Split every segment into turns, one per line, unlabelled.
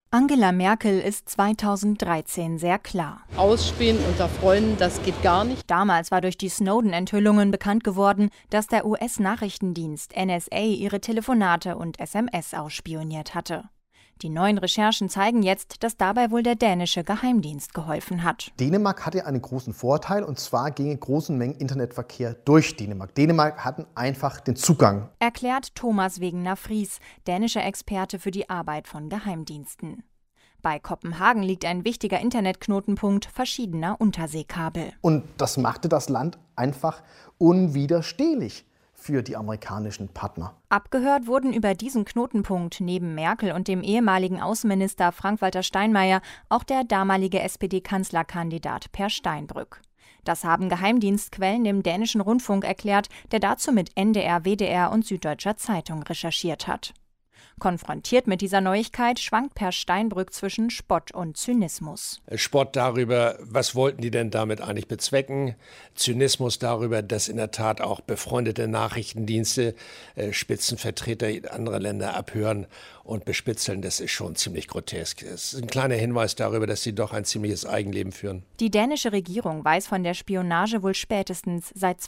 Angela Merkel ist 2013 sehr klar.
Ausspähen unter Freunden, das geht gar nicht.
Damals war durch die Snowden-Enthüllungen bekannt geworden, dass der US-Nachrichtendienst NSA ihre Telefonate und SMS ausspioniert hatte. Die neuen Recherchen zeigen jetzt, dass dabei wohl der dänische Geheimdienst geholfen hat.
Dänemark hatte einen großen Vorteil, und zwar ginge großen Mengen Internetverkehr durch Dänemark. Dänemark hatten einfach den Zugang.
Erklärt Thomas Wegener-Fries, dänischer Experte für die Arbeit von Geheimdiensten. Bei Kopenhagen liegt ein wichtiger Internetknotenpunkt verschiedener Unterseekabel.
Und das machte das Land einfach unwiderstehlich für die amerikanischen Partner.
Abgehört wurden über diesen Knotenpunkt neben Merkel und dem ehemaligen Außenminister Frank-Walter Steinmeier auch der damalige SPD-Kanzlerkandidat Per Steinbrück. Das haben Geheimdienstquellen dem dänischen Rundfunk erklärt, der dazu mit NDR, WDR und Süddeutscher Zeitung recherchiert hat. Konfrontiert mit dieser Neuigkeit schwankt Per Steinbrück zwischen Spott und Zynismus.
Spott darüber, was wollten die denn damit eigentlich bezwecken? Zynismus darüber, dass in der Tat auch befreundete Nachrichtendienste Spitzenvertreter anderer Länder abhören und bespitzeln. Das ist schon ziemlich grotesk. Es ist ein kleiner Hinweis darüber, dass sie doch ein ziemliches Eigenleben führen.
Die dänische Regierung weiß von der Spionage wohl spätestens seit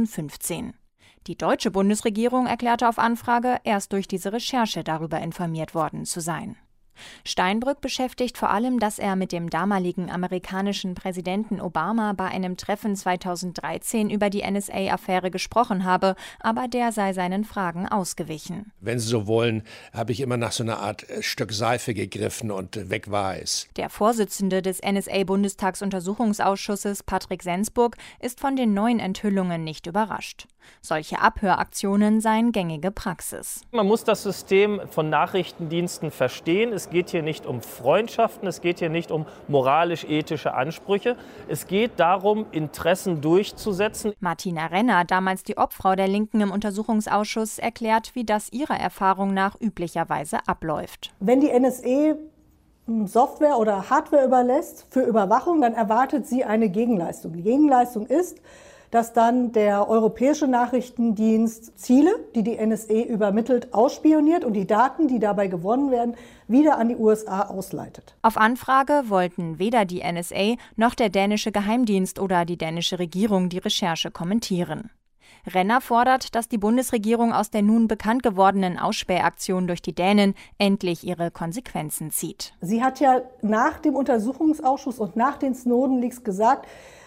2015. Die deutsche Bundesregierung erklärte auf Anfrage, erst durch diese Recherche darüber informiert worden zu sein. Steinbrück beschäftigt vor allem, dass er mit dem damaligen amerikanischen Präsidenten Obama bei einem Treffen 2013 über die NSA-Affäre gesprochen habe, aber der sei seinen Fragen ausgewichen.
Wenn Sie so wollen, habe ich immer nach so einer Art Stück Seife gegriffen und weg war es.
Der Vorsitzende des NSA-Bundestagsuntersuchungsausschusses, Patrick Sensburg, ist von den neuen Enthüllungen nicht überrascht. Solche Abhöraktionen seien gängige Praxis.
Man muss das System von Nachrichtendiensten verstehen. Es geht hier nicht um Freundschaften, es geht hier nicht um moralisch-ethische Ansprüche. Es geht darum, Interessen durchzusetzen.
Martina Renner, damals die Obfrau der Linken im Untersuchungsausschuss, erklärt, wie das ihrer Erfahrung nach üblicherweise abläuft.
Wenn die NSA Software oder Hardware überlässt für Überwachung, dann erwartet sie eine Gegenleistung. Die Gegenleistung ist, dass dann der europäische Nachrichtendienst Ziele, die die NSA übermittelt, ausspioniert und die Daten, die dabei gewonnen werden, wieder an die USA ausleitet.
Auf Anfrage wollten weder die NSA noch der dänische Geheimdienst oder die dänische Regierung die Recherche kommentieren. Renner fordert, dass die Bundesregierung aus der nun bekannt gewordenen Ausspähaktion durch die Dänen endlich ihre Konsequenzen zieht.
Sie hat ja nach dem Untersuchungsausschuss und nach den Snowden-Leaks gesagt,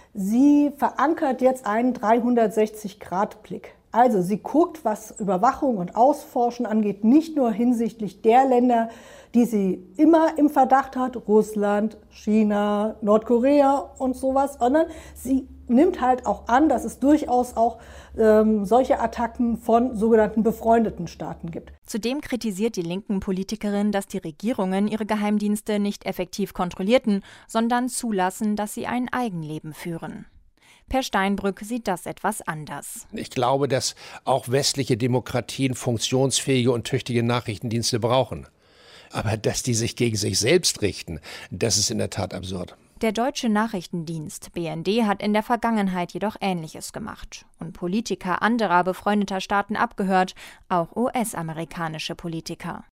sie verankert jetzt einen 360-Grad-Blick. Also sie guckt, was Überwachung und Ausforschen angeht, nicht nur hinsichtlich der Länder, die sie immer im Verdacht hat, Russland, China, Nordkorea und sowas, sondern sie nimmt halt auch an, dass es durchaus auch solche Attacken von sogenannten befreundeten Staaten gibt.
Zudem kritisiert die linken Politikerin, dass die Regierungen ihre Geheimdienste nicht effektiv kontrollierten, sondern zulassen, dass sie ein Eigenleben führen. Per Steinbrück sieht das etwas anders.
Ich glaube, dass auch westliche Demokratien funktionsfähige und tüchtige Nachrichtendienste brauchen. Aber dass die sich gegen sich selbst richten, das ist in der Tat absurd.
Der deutsche Nachrichtendienst BND hat in der Vergangenheit jedoch Ähnliches gemacht und Politiker anderer befreundeter Staaten abgehört, auch US-amerikanische Politiker.